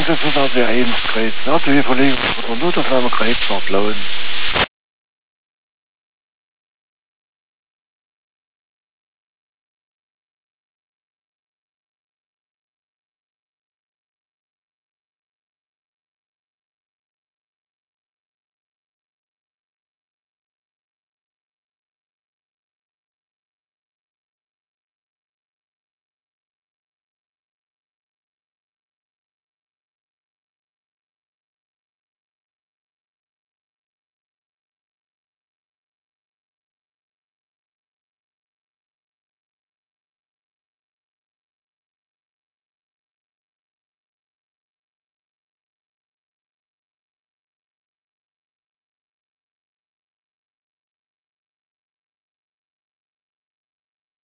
is het als weer eens krijgt. Na 2 verlegen van de nood of aan krijgt van blauwen.